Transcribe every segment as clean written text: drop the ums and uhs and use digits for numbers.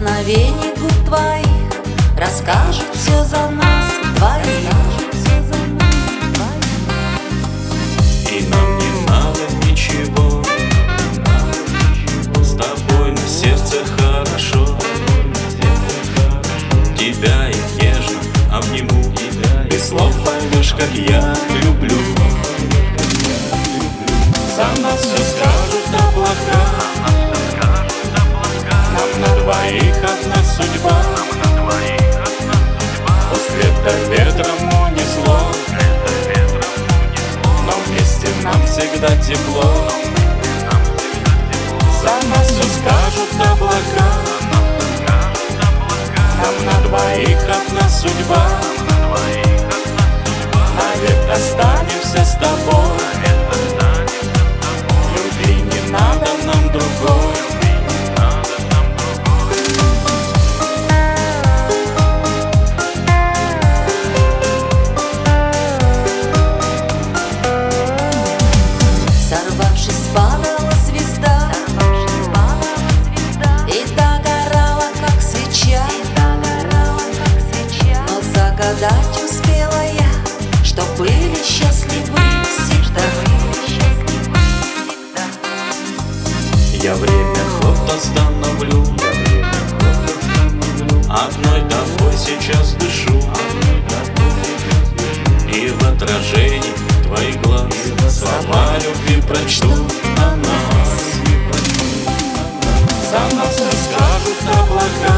Прикосновение губ твоих расскажут все за нас двоих. И нам не надо ничего, с тобой на сердце хорошо. Тебя я нежно обниму, ты слов поймешь, как я люблю. За нас все скажут облака, нам на двоих одна судьба. После это ветром унесло, но вместе нам всегда тепло. За нас все скажут облака, нам на двоих одна судьба. Навек останемся с тобой, любви не надо нам другой. Сорвавшись, падала звезда, и догорала, как свеча. Но загадать успела я, что были счастливы всегда. Я время ход остановлю, одной тобой сейчас дышу. И в отражении твоих глаз слова любви прочту о нас. За нас скажут облака,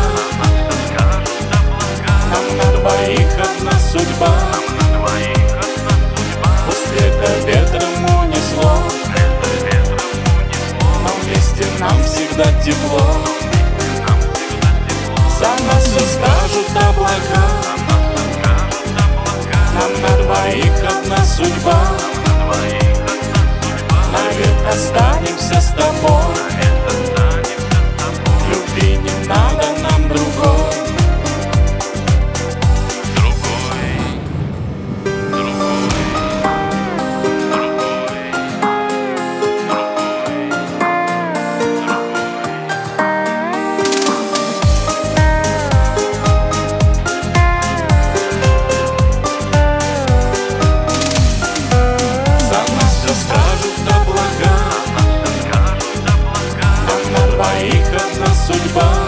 нам на двоих одна судьба. После это ветром унесло, но вместе нам всегда тепло. За нас все скажут облака, нам на двоих одна судьба. Навек останемся с тобой, любви не надо нам другой. Скажут облака, нам на двоих одна судьба.